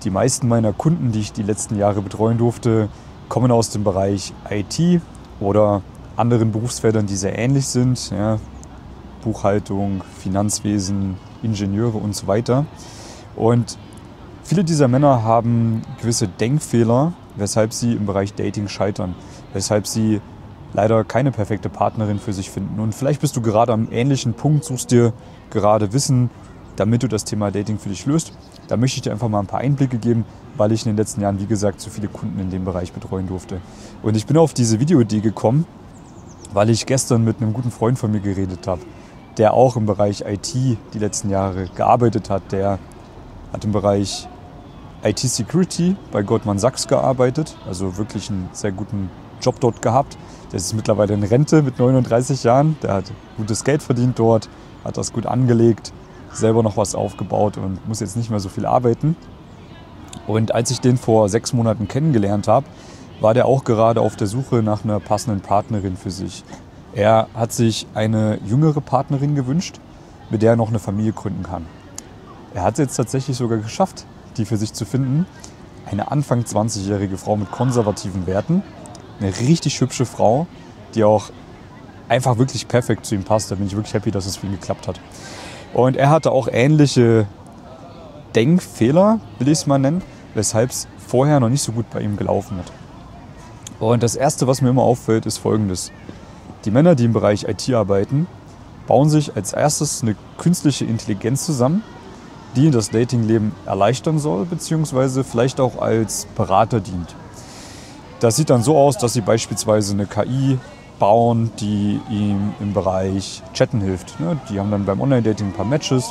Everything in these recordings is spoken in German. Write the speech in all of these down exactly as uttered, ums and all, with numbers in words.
die meisten meiner Kunden, die ich die letzten Jahre betreuen durfte, kommen aus dem Bereich I T oder anderen Berufsfeldern, die sehr ähnlich sind. Ja, Buchhaltung, Finanzwesen, Ingenieure und so weiter. Und viele dieser Männer haben gewisse Denkfehler, weshalb sie im Bereich Dating scheitern, weshalb sie leider keine perfekte Partnerin für sich finden. Und vielleicht bist du gerade am ähnlichen Punkt, suchst dir gerade Wissen, damit du das Thema Dating für dich löst. Da möchte ich dir einfach mal ein paar Einblicke geben, weil ich in den letzten Jahren, wie gesagt, so viele Kunden in dem Bereich betreuen durfte. Und ich bin auf diese Videoidee gekommen, weil ich gestern mit einem guten Freund von mir geredet habe, der auch im Bereich I T die letzten Jahre gearbeitet hat. Der hat im Bereich I T-Security bei Goldman Sachs gearbeitet, also wirklich einen sehr guten Job dort gehabt. Der ist mittlerweile in Rente mit neununddreißig Jahren. Der hat gutes Geld verdient dort, hat das gut angelegt, selber noch was aufgebaut und muss jetzt nicht mehr so viel arbeiten. Und als ich den vor sechs Monaten kennengelernt habe, war der auch gerade auf der Suche nach einer passenden Partnerin für sich. Er hat sich eine jüngere Partnerin gewünscht, mit der er noch eine Familie gründen kann. Er hat es jetzt tatsächlich sogar geschafft, die für sich zu finden. Eine Anfang zwanzigjährige Frau mit konservativen Werten. Eine richtig hübsche Frau, die auch einfach wirklich perfekt zu ihm passt. Da bin ich wirklich happy, dass es für ihn geklappt hat. Und er hatte auch ähnliche Denkfehler, will ich es mal nennen, weshalb es vorher noch nicht so gut bei ihm gelaufen hat. Und das Erste, was mir immer auffällt, ist Folgendes. Die Männer, die im Bereich I T arbeiten, bauen sich als erstes eine künstliche Intelligenz zusammen, die das Datingleben erleichtern soll, beziehungsweise vielleicht auch als Berater dient. Das sieht dann so aus, dass sie beispielsweise eine K I bauen, die ihm im Bereich Chatten hilft. Die haben dann beim Online-Dating ein paar Matches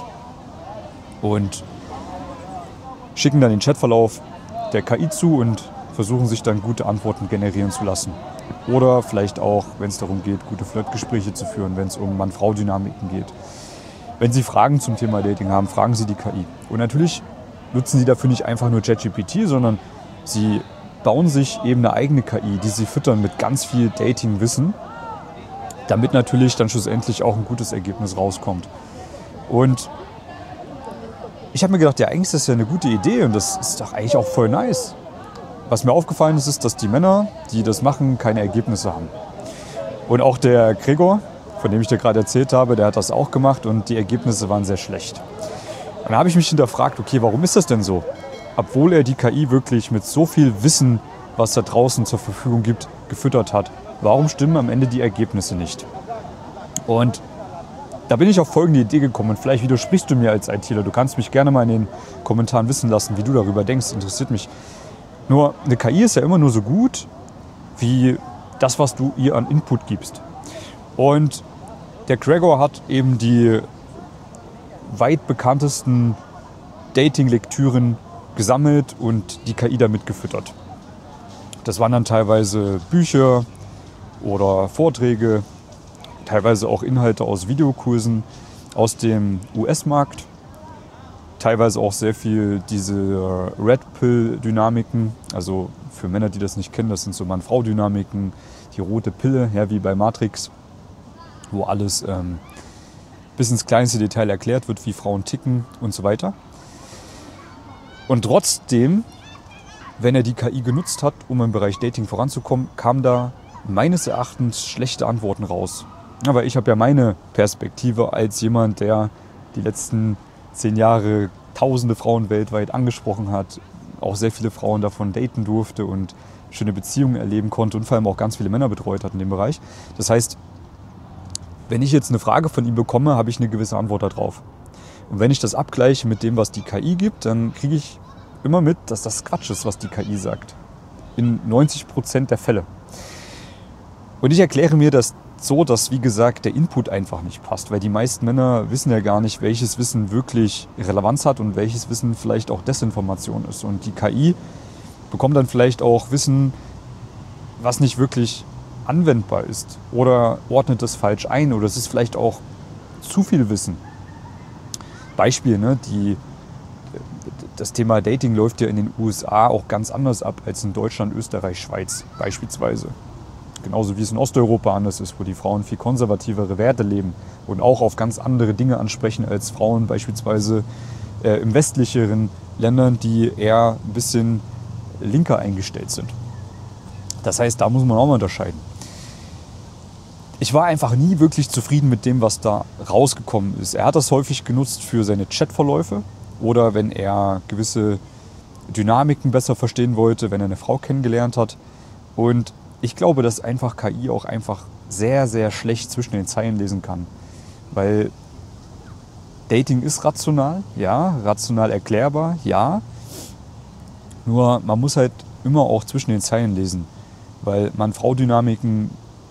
und schicken dann den Chatverlauf der K I zu und versuchen sich dann gute Antworten generieren zu lassen. Oder vielleicht auch, wenn es darum geht, gute Flirtgespräche zu führen, wenn es um Mann-Frau-Dynamiken geht. Wenn Sie Fragen zum Thema Dating haben, fragen Sie die K I. Und natürlich nutzen Sie dafür nicht einfach nur ChatGPT, sondern Sie bauen sich eben eine eigene K I, die Sie füttern mit ganz viel Dating-Wissen, damit natürlich dann schlussendlich auch ein gutes Ergebnis rauskommt. Und ich habe mir gedacht, ja, eigentlich ist das ja eine gute Idee und das ist doch eigentlich auch voll nice. Was mir aufgefallen ist, ist, dass die Männer, die das machen, keine Ergebnisse haben. Und auch der Gregor, von dem ich dir gerade erzählt habe, der hat das auch gemacht und die Ergebnisse waren sehr schlecht. Und dann habe ich mich hinterfragt, okay, warum ist das denn so? Obwohl er die K I wirklich mit so viel Wissen, was da draußen zur Verfügung gibt, gefüttert hat. Warum stimmen am Ende die Ergebnisse nicht? Und da bin ich auf folgende Idee gekommen und vielleicht widersprichst du mir als ITler. Du kannst mich gerne mal in den Kommentaren wissen lassen, wie du darüber denkst, interessiert mich. Nur eine K I ist ja immer nur so gut wie das, was du ihr an Input gibst. Und der Gregor hat eben die weit bekanntesten Dating-Lektüren gesammelt und die K I damit gefüttert. Das waren dann teilweise Bücher oder Vorträge, teilweise auch Inhalte aus Videokursen aus dem U S-Markt, teilweise auch sehr viel diese Red Pill-Dynamiken, also für Männer, die das nicht kennen, das sind so Mann-Frau-Dynamiken, die rote Pille, ja, wie bei Matrix, wo alles ähm, bis ins kleinste Detail erklärt wird, wie Frauen ticken und so weiter. Und trotzdem, wenn er die K I genutzt hat, um im Bereich Dating voranzukommen, kamen da meines Erachtens schlechte Antworten raus. Aber ich habe ja meine Perspektive als jemand, der die letzten zehn Jahre tausende Frauen weltweit angesprochen hat, auch sehr viele Frauen davon daten durfte und schöne Beziehungen erleben konnte und vor allem auch ganz viele Männer betreut hat in dem Bereich. Das heißt, wenn ich jetzt eine Frage von ihm bekomme, habe ich eine gewisse Antwort darauf. Und wenn ich das abgleiche mit dem, was die K I gibt, dann kriege ich immer mit, dass das Quatsch ist, was die K I sagt. In neunzig Prozent der Fälle. Und ich erkläre mir das so, dass, wie gesagt, der Input einfach nicht passt. Weil die meisten Männer wissen ja gar nicht, welches Wissen wirklich Relevanz hat und welches Wissen vielleicht auch Desinformation ist. Und die K I bekommt dann vielleicht auch Wissen, was nicht wirklich anwendbar ist. Oder ordnet das falsch ein. Oder es ist vielleicht auch zu viel Wissen. Beispiel, ne, die, das Thema Dating läuft ja in den U S A auch ganz anders ab als in Deutschland, Österreich, Schweiz beispielsweise. Genauso wie es in Osteuropa anders ist, wo die Frauen viel konservativere Werte leben und auch auf ganz andere Dinge ansprechen als Frauen beispielsweise äh, im westlicheren Ländern, die eher ein bisschen linker eingestellt sind. Das heißt, da muss man auch mal unterscheiden. Ich war einfach nie wirklich zufrieden mit dem, was da rausgekommen ist. Er hat das häufig genutzt für seine Chatverläufe oder wenn er gewisse Dynamiken besser verstehen wollte, wenn er eine Frau kennengelernt hat. Und ich glaube, dass einfach K I auch einfach sehr, sehr schlecht zwischen den Zeilen lesen kann. Weil Dating ist rational, ja, rational erklärbar, ja. Nur man muss halt immer auch zwischen den Zeilen lesen, weil Mann-Frau-Dynamiken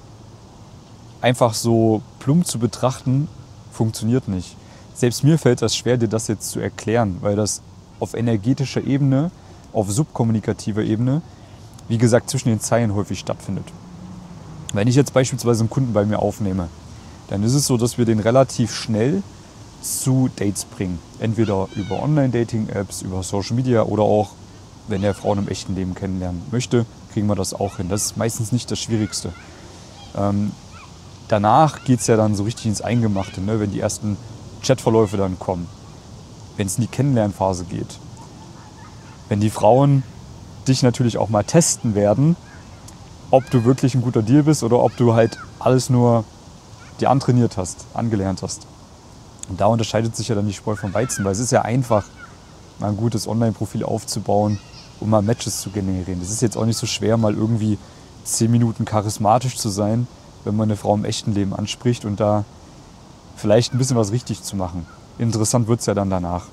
einfach so plump zu betrachten, funktioniert nicht. Selbst mir fällt das schwer, dir das jetzt zu erklären, weil das auf energetischer Ebene, auf subkommunikativer Ebene, wie gesagt, zwischen den Zeilen häufig stattfindet. Wenn ich jetzt beispielsweise einen Kunden bei mir aufnehme, dann ist es so, dass wir den relativ schnell zu Dates bringen. Entweder über Online-Dating-Apps, über Social Media oder auch, wenn er Frauen im echten Leben kennenlernen möchte, kriegen wir das auch hin. Das ist meistens nicht das Schwierigste. Ähm, danach geht es ja dann so richtig ins Eingemachte, ne? Wenn die ersten Chatverläufe dann kommen, wenn es in die Kennenlernphase geht. Wenn die Frauen dich natürlich auch mal testen werden, ob du wirklich ein guter Deal bist oder ob du halt alles nur dir antrainiert hast, angelernt hast. Und da unterscheidet sich ja dann die Spreu vom Weizen, weil es ist ja einfach, mal ein gutes Online-Profil aufzubauen, um mal Matches zu generieren. Das ist jetzt auch nicht so schwer, mal irgendwie zehn Minuten charismatisch zu sein, wenn man eine Frau im echten Leben anspricht und da vielleicht ein bisschen was richtig zu machen. Interessant wird es ja dann danach.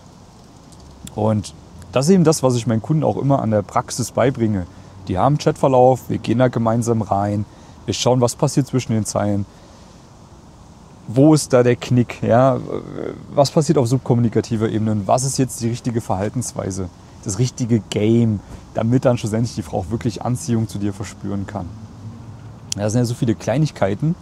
Und das ist eben das, was ich meinen Kunden auch immer an der Praxis beibringe. Die haben einen Chatverlauf, wir gehen da gemeinsam rein, wir schauen, was passiert zwischen den Zeilen. Wo ist da der Knick? Ja? Was passiert auf subkommunikativer Ebene? Und was ist jetzt die richtige Verhaltensweise? Das richtige Game, damit dann schlussendlich die Frau auch wirklich Anziehung zu dir verspüren kann. Ja, das sind ja so viele Kleinigkeiten,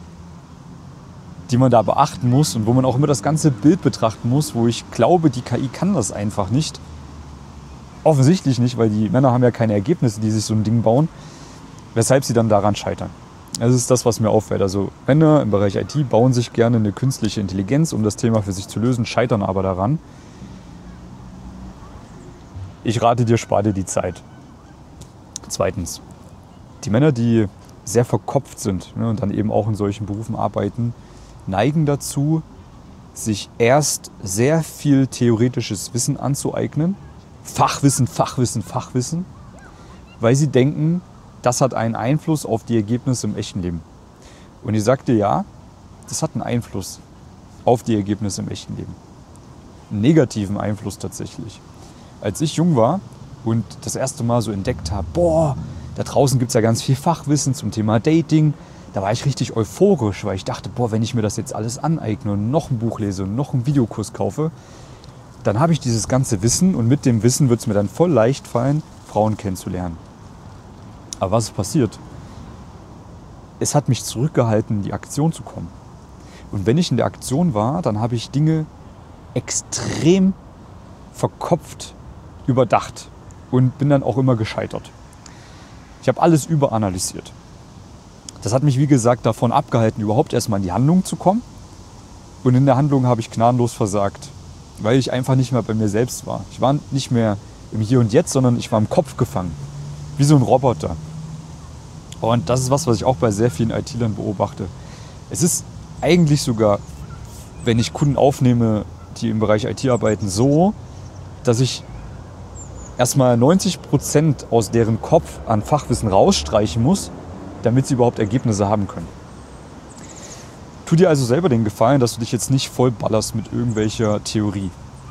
die man da beachten muss und wo man auch immer das ganze Bild betrachten muss, wo ich glaube, die K I kann das einfach nicht. Offensichtlich nicht, weil die Männer haben ja keine Ergebnisse, die sich so ein Ding bauen, weshalb sie dann daran scheitern. Das ist das, was mir auffällt. Also Männer im Bereich I T bauen sich gerne eine künstliche Intelligenz, um das Thema für sich zu lösen, scheitern aber daran. Ich rate dir, spar dir die Zeit. Zweitens, die Männer, die sehr verkopft sind, ne, und dann eben auch in solchen Berufen arbeiten, neigen dazu, sich erst sehr viel theoretisches Wissen anzueignen, Fachwissen, Fachwissen, Fachwissen, weil sie denken, das hat einen Einfluss auf die Ergebnisse im echten Leben. Und ich sagte ja, das hat einen Einfluss auf die Ergebnisse im echten Leben. Einen negativen Einfluss tatsächlich. Als ich jung war und das erste Mal so entdeckt habe, boah, da draußen gibt es ja ganz viel Fachwissen zum Thema Dating, da war ich richtig euphorisch, weil ich dachte, boah, wenn ich mir das jetzt alles aneigne und noch ein Buch lese und noch einen Videokurs kaufe, dann habe ich dieses ganze Wissen und mit dem Wissen wird es mir dann voll leicht fallen, Frauen kennenzulernen. Aber was ist passiert? Es hat mich zurückgehalten, in die Aktion zu kommen. Und wenn ich in der Aktion war, dann habe ich Dinge extrem verkopft überdacht und bin dann auch immer gescheitert. Ich habe alles überanalysiert. Das hat mich, wie gesagt, davon abgehalten, überhaupt erstmal in die Handlung zu kommen. Und in der Handlung habe ich gnadenlos versagt, weil ich einfach nicht mehr bei mir selbst war. Ich war nicht mehr im Hier und Jetzt, sondern ich war im Kopf gefangen, wie so ein Roboter. Und das ist was, was ich auch bei sehr vielen I T-Lern beobachte. Es ist eigentlich sogar, wenn ich Kunden aufnehme, die im Bereich I T arbeiten, so, dass ich erstmal neunzig Prozent aus deren Kopf an Fachwissen rausstreichen muss, damit sie überhaupt Ergebnisse haben können. Tu dir also selber den Gefallen, dass du dich jetzt nicht vollballerst mit irgendwelcher Theorie.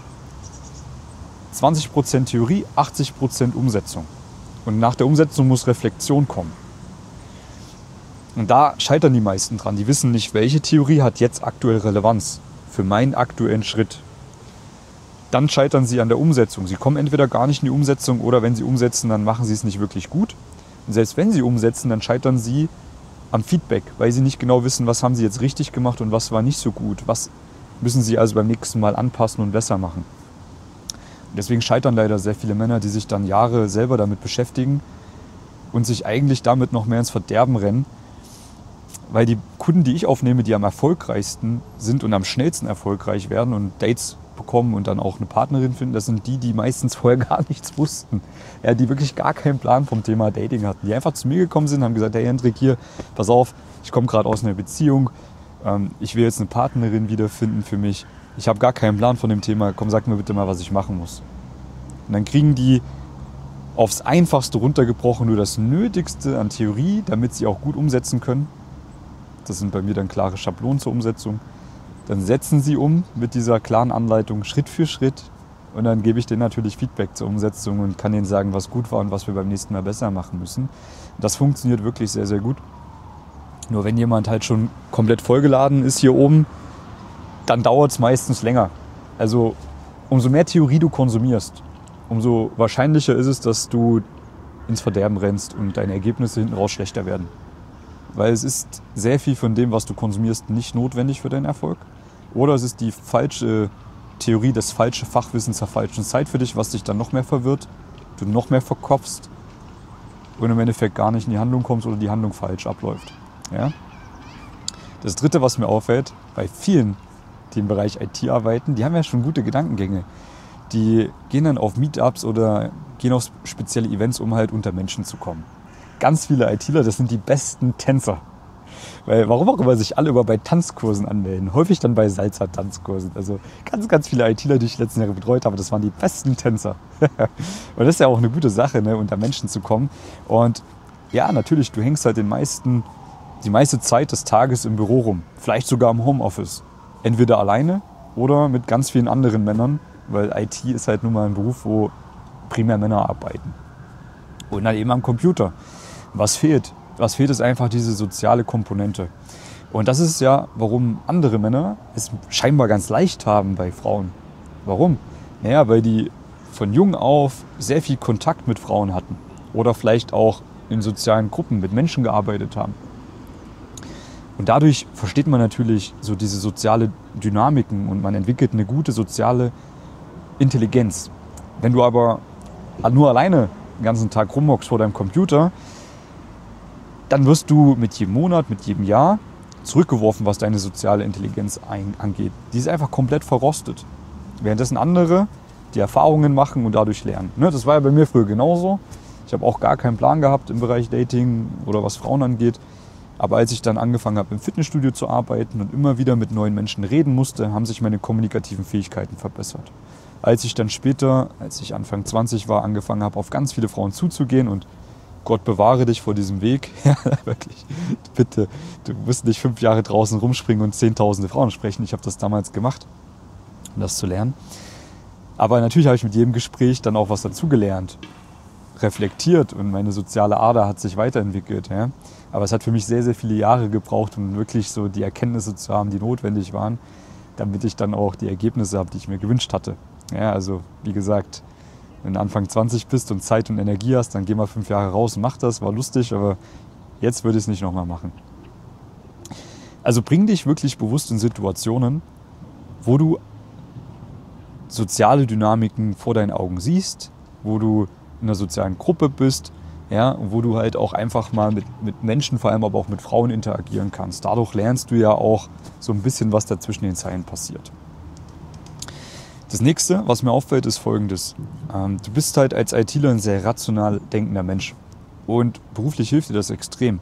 zwanzig Prozent Theorie, achtzig Prozent Umsetzung. Und nach der Umsetzung muss Reflexion kommen. Und da scheitern die meisten dran. Die wissen nicht, welche Theorie hat jetzt aktuell Relevanz für meinen aktuellen Schritt. Dann scheitern sie an der Umsetzung. Sie kommen entweder gar nicht in die Umsetzung oder wenn sie umsetzen, dann machen sie es nicht wirklich gut. Und selbst wenn sie umsetzen, dann scheitern sie am Feedback, weil sie nicht genau wissen, was haben sie jetzt richtig gemacht und was war nicht so gut. Was müssen sie also beim nächsten Mal anpassen und besser machen. Und deswegen scheitern leider sehr viele Männer, die sich dann Jahre selber damit beschäftigen und sich eigentlich damit noch mehr ins Verderben rennen, weil die Kunden, die ich aufnehme, die am erfolgreichsten sind und am schnellsten erfolgreich werden und Dates bekommen und dann auch eine Partnerin finden, das sind die, die meistens vorher gar nichts wussten. Ja, die wirklich gar keinen Plan vom Thema Dating hatten. Die einfach zu mir gekommen sind, haben gesagt, hey Hendrik, hier, pass auf, ich komme gerade aus einer Beziehung, ähm, ich will jetzt eine Partnerin wiederfinden für mich. Ich habe gar keinen Plan von dem Thema, komm, sag mir bitte mal, was ich machen muss. Und dann kriegen die aufs Einfachste runtergebrochen nur das Nötigste an Theorie, damit sie auch gut umsetzen können. Das sind bei mir dann klare Schablonen zur Umsetzung. Dann setzen sie um mit dieser klaren Anleitung Schritt für Schritt und dann gebe ich denen natürlich Feedback zur Umsetzung und kann denen sagen, was gut war und was wir beim nächsten Mal besser machen müssen. Das funktioniert wirklich sehr, sehr gut. Nur wenn jemand halt schon komplett vollgeladen ist hier oben, dann dauert es meistens länger. Also umso mehr Theorie du konsumierst, umso wahrscheinlicher ist es, dass du ins Verderben rennst und deine Ergebnisse hinten raus schlechter werden. Weil es ist sehr viel von dem, was du konsumierst, nicht notwendig für deinen Erfolg. Oder es ist die falsche Theorie, das falsche Fachwissen zur falschen Zeit für dich, was dich dann noch mehr verwirrt, du noch mehr verkopfst und im Endeffekt gar nicht in die Handlung kommst oder die Handlung falsch abläuft. Ja? Das Dritte, was mir auffällt, bei vielen, die im Bereich I T arbeiten, die haben ja schon gute Gedankengänge. Die gehen dann auf Meetups oder gehen auf spezielle Events, um halt unter Menschen zu kommen. Ganz viele ITler, das sind die besten Tänzer. Weil, warum auch immer sich alle über bei Tanzkursen anmelden. Häufig dann bei Salsa-Tanzkursen. Also ganz, ganz viele ITler, die ich letzten Jahre betreut habe, das waren die besten Tänzer. Und das ist ja auch eine gute Sache, ne, unter Menschen zu kommen. Und ja, natürlich, du hängst halt den meisten, die meiste Zeit des Tages im Büro rum. Vielleicht sogar im Homeoffice. Entweder alleine oder mit ganz vielen anderen Männern. Weil I T ist halt nun mal ein Beruf, wo primär Männer arbeiten. Und dann eben am Computer. Was fehlt? Was fehlt, ist einfach diese soziale Komponente. Und das ist ja, warum andere Männer es scheinbar ganz leicht haben bei Frauen. Warum? Naja, weil die von jung auf sehr viel Kontakt mit Frauen hatten. Oder vielleicht auch in sozialen Gruppen mit Menschen gearbeitet haben. Und dadurch versteht man natürlich so diese soziale Dynamiken und man entwickelt eine gute soziale Intelligenz. Wenn du aber nur alleine den ganzen Tag rumhockst vor deinem Computer, dann wirst du mit jedem Monat, mit jedem Jahr zurückgeworfen, was deine soziale Intelligenz ein, angeht. Die ist einfach komplett verrostet. Währenddessen andere die Erfahrungen machen und dadurch lernen. Ne, das war ja bei mir früher genauso. Ich habe auch gar keinen Plan gehabt im Bereich Dating oder was Frauen angeht. Aber als ich dann angefangen habe, im Fitnessstudio zu arbeiten und immer wieder mit neuen Menschen reden musste, haben sich meine kommunikativen Fähigkeiten verbessert. Als ich dann später, als ich Anfang zwanzig war, angefangen habe, auf ganz viele Frauen zuzugehen und Gott bewahre dich vor diesem Weg. Ja, wirklich. Bitte, du musst nicht fünf Jahre draußen rumspringen und zehntausende Frauen sprechen. Ich habe das damals gemacht, um das zu lernen. Aber natürlich habe ich mit jedem Gespräch dann auch was dazugelernt, reflektiert und meine soziale Ader hat sich weiterentwickelt. Ja. Aber es hat für mich sehr, sehr viele Jahre gebraucht, um wirklich so die Erkenntnisse zu haben, die notwendig waren, damit ich dann auch die Ergebnisse habe, die ich mir gewünscht hatte. Ja, also wie gesagt, wenn du Anfang zwanzig bist und Zeit und Energie hast, dann geh mal fünf Jahre raus und mach das, war lustig, aber jetzt würde ich es nicht nochmal machen. Also bring dich wirklich bewusst in Situationen, wo du soziale Dynamiken vor deinen Augen siehst, wo du in einer sozialen Gruppe bist, ja, wo du halt auch einfach mal mit, mit Menschen, vor allem aber auch mit Frauen interagieren kannst. Dadurch lernst du ja auch so ein bisschen, was da zwischen den Zeilen passiert. Das nächste, was mir auffällt, ist Folgendes. Ähm, du bist halt als ITler ein sehr rational denkender Mensch. Und beruflich hilft dir das extrem.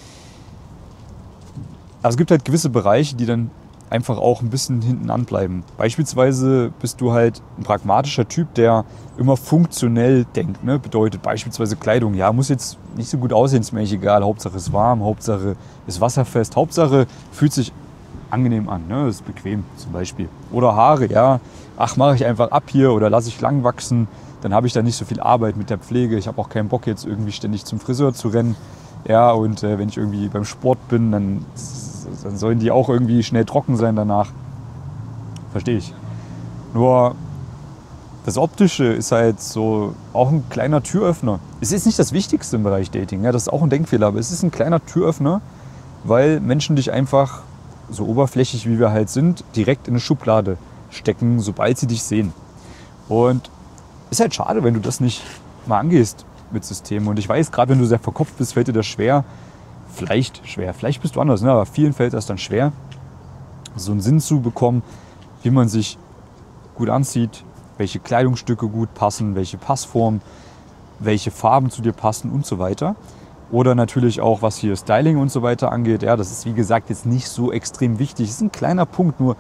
Aber es gibt halt gewisse Bereiche, die dann einfach auch ein bisschen hinten anbleiben. Beispielsweise bist du halt ein pragmatischer Typ, der immer funktionell denkt. Ne? Bedeutet beispielsweise Kleidung. Ja, muss jetzt nicht so gut aussehen, ist mir eigentlich egal. Hauptsache ist warm, Hauptsache ist wasserfest. Hauptsache fühlt sich angenehm an, ne? Das ist bequem zum Beispiel. Oder Haare, ja, ach, mache ich einfach ab hier oder lasse ich lang wachsen, dann habe ich da nicht so viel Arbeit mit der Pflege. Ich habe auch keinen Bock jetzt irgendwie ständig zum Friseur zu rennen. Ja, und äh, wenn ich irgendwie beim Sport bin, dann, dann sollen die auch irgendwie schnell trocken sein danach. Verstehe ich. Nur das Optische ist halt so auch ein kleiner Türöffner. Es ist nicht das Wichtigste im Bereich Dating, ja, das ist auch ein Denkfehler, aber es ist ein kleiner Türöffner, weil Menschen dich einfach so oberflächlich wie wir halt sind, direkt in eine Schublade stecken, sobald sie dich sehen. Und ist halt schade, wenn du das nicht mal angehst mit Systemen. Und ich weiß, gerade wenn du sehr verkopft bist, fällt dir das schwer. Vielleicht schwer, vielleicht bist du anders, ne? Aber vielen fällt das dann schwer, so einen Sinn zu bekommen, wie man sich gut anzieht, welche Kleidungsstücke gut passen, welche Passform, welche Farben zu dir passen und so weiter. Oder natürlich auch, was hier Styling und so weiter angeht. Ja, das ist wie gesagt jetzt nicht so extrem wichtig. Es ist ein kleiner Punkt, nur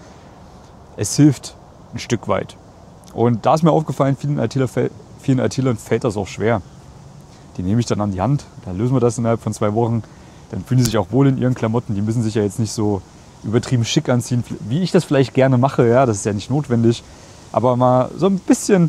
es hilft ein Stück weit. Und da ist mir aufgefallen, vielen I Tler, vielen I Tlern fällt das auch schwer. Die nehme ich dann an die Hand, dann lösen wir das innerhalb von zwei Wochen. Dann fühlen die sich auch wohl in ihren Klamotten. Die müssen sich ja jetzt nicht so übertrieben schick anziehen, wie ich das vielleicht gerne mache. Ja, das ist ja nicht notwendig. Aber mal so ein bisschen,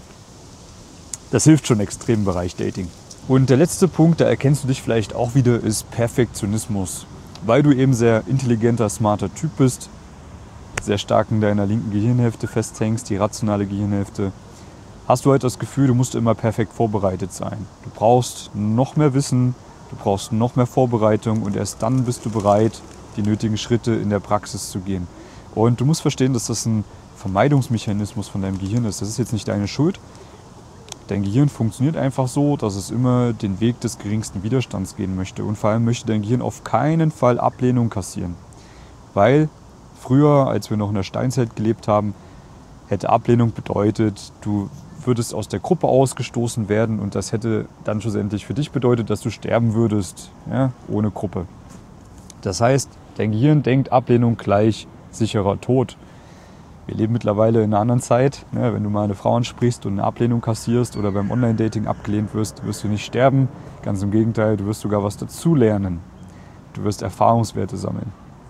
das hilft schon extrem im Bereich Dating. Und der letzte Punkt, da erkennst du dich vielleicht auch wieder, ist Perfektionismus. Weil du eben sehr intelligenter, smarter Typ bist, sehr stark in deiner linken Gehirnhälfte festhängst, die rationale Gehirnhälfte, hast du halt das Gefühl, du musst immer perfekt vorbereitet sein. Du brauchst noch mehr Wissen, du brauchst noch mehr Vorbereitung und erst dann bist du bereit, die nötigen Schritte in der Praxis zu gehen. Und du musst verstehen, dass das ein Vermeidungsmechanismus von deinem Gehirn ist. Das ist jetzt nicht deine Schuld. Dein Gehirn funktioniert einfach so, dass es immer den Weg des geringsten Widerstands gehen möchte. Und vor allem möchte dein Gehirn auf keinen Fall Ablehnung kassieren. Weil früher, als wir noch in der Steinzeit gelebt haben, hätte Ablehnung bedeutet, du würdest aus der Gruppe ausgestoßen werden und das hätte dann schlussendlich für dich bedeutet, dass du sterben würdest, ja, ohne Gruppe. Das heißt, dein Gehirn denkt Ablehnung gleich sicherer Tod. Wir leben mittlerweile in einer anderen Zeit. Ja, wenn du mal eine Frau ansprichst und eine Ablehnung kassierst oder beim Online-Dating abgelehnt wirst, wirst du nicht sterben. Ganz im Gegenteil, du wirst sogar was dazulernen. Du wirst Erfahrungswerte sammeln.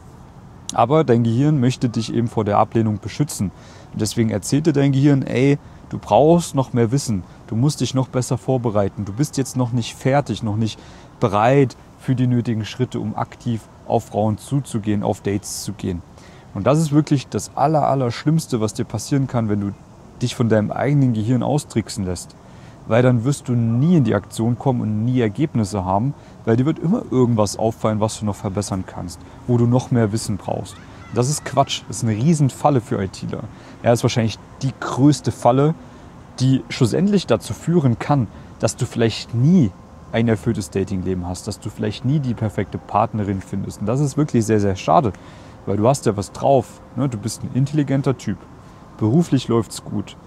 Aber dein Gehirn möchte dich eben vor der Ablehnung beschützen. Und deswegen erzählt dir dein Gehirn, ey, du brauchst noch mehr Wissen. Du musst dich noch besser vorbereiten. Du bist jetzt noch nicht fertig, noch nicht bereit für die nötigen Schritte, um aktiv auf Frauen zuzugehen, auf Dates zu gehen. Und das ist wirklich das aller, aller Schlimmste, was dir passieren kann, wenn du dich von deinem eigenen Gehirn austricksen lässt. Weil dann wirst du nie in die Aktion kommen und nie Ergebnisse haben, weil dir wird immer irgendwas auffallen, was du noch verbessern kannst, wo du noch mehr Wissen brauchst. Das ist Quatsch, das ist eine Riesenfalle für ITler. Ja, das ist wahrscheinlich die größte Falle, die schlussendlich dazu führen kann, dass du vielleicht nie ein erfülltes Datingleben hast, dass du vielleicht nie die perfekte Partnerin findest. Und das ist wirklich sehr, sehr schade. Weil du hast ja was drauf, ne? Du bist ein intelligenter Typ, beruflich läuft's gut.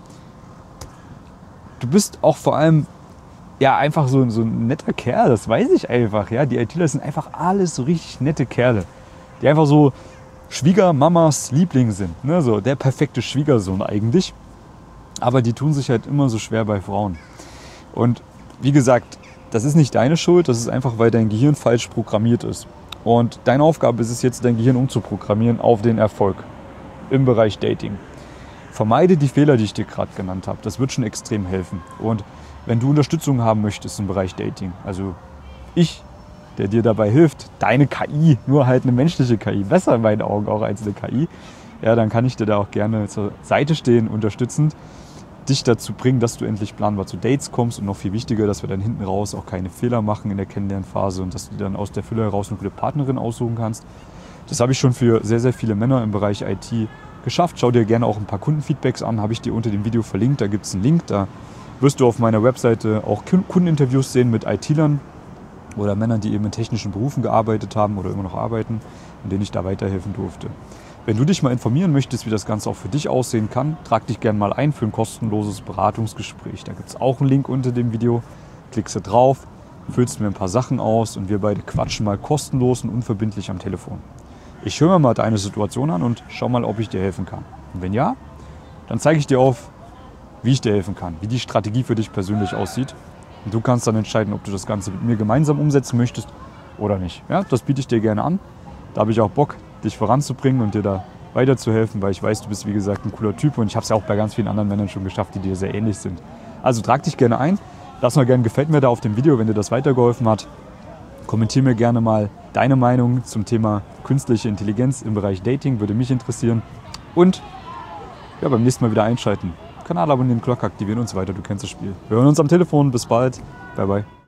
Du bist auch vor allem ja einfach so, so ein netter Kerl, das weiß ich einfach. Ja? Die ITler sind einfach alles so richtig nette Kerle, die einfach so Schwiegermamas Liebling sind. Ne? So der perfekte Schwiegersohn eigentlich. Aber die tun sich halt immer so schwer bei Frauen. Und wie gesagt, das ist nicht deine Schuld, das ist einfach, weil dein Gehirn falsch programmiert ist. Und deine Aufgabe ist es jetzt, dein Gehirn umzuprogrammieren auf den Erfolg im Bereich Dating. Vermeide die Fehler, die ich dir gerade genannt habe. Das wird schon extrem helfen. Und wenn du Unterstützung haben möchtest im Bereich Dating, also ich, der dir dabei hilft, deine K I, nur halt eine menschliche K I, besser in meinen Augen auch als eine K I, ja, dann kann ich dir da auch gerne zur Seite stehen, unterstützend, dich dazu bringen, dass du endlich planbar zu Dates kommst und noch viel wichtiger, dass wir dann hinten raus auch keine Fehler machen in der Kennenlernphase und dass du dir dann aus der Fülle heraus eine gute Partnerin aussuchen kannst. Das habe ich schon für sehr, sehr viele Männer im Bereich I T geschafft. Schau dir gerne auch ein paar Kundenfeedbacks an, habe ich dir unter dem Video verlinkt. Da gibt es einen Link, da wirst du auf meiner Webseite auch Kundeninterviews sehen mit ITlern oder Männern, die eben in technischen Berufen gearbeitet haben oder immer noch arbeiten und denen ich da weiterhelfen durfte. Wenn du dich mal informieren möchtest, wie das Ganze auch für dich aussehen kann, trag dich gerne mal ein für ein kostenloses Beratungsgespräch. Da gibt es auch einen Link unter dem Video. Klickst du drauf, füllst mir ein paar Sachen aus und wir beide quatschen mal kostenlos und unverbindlich am Telefon. Ich höre mir mal deine Situation an und schau mal, ob ich dir helfen kann. Und wenn ja, dann zeige ich dir auf, wie ich dir helfen kann, wie die Strategie für dich persönlich aussieht. Und du kannst dann entscheiden, ob du das Ganze mit mir gemeinsam umsetzen möchtest oder nicht. Ja, das biete ich dir gerne an. Da habe ich auch Bock, dich voranzubringen und dir da weiterzuhelfen, weil ich weiß, du bist wie gesagt ein cooler Typ und ich habe es ja auch bei ganz vielen anderen Männern schon geschafft, die dir sehr ähnlich sind. Also trag dich gerne ein, lass mal gerne gefällt mir da auf dem Video, wenn dir das weitergeholfen hat. Kommentier mir gerne mal deine Meinung zum Thema künstliche Intelligenz im Bereich Dating, würde mich interessieren. Und ja, beim nächsten Mal wieder einschalten. Kanal abonnieren, Glocke aktivieren und so weiter, du kennst das Spiel. Wir hören uns am Telefon, bis bald, bye bye.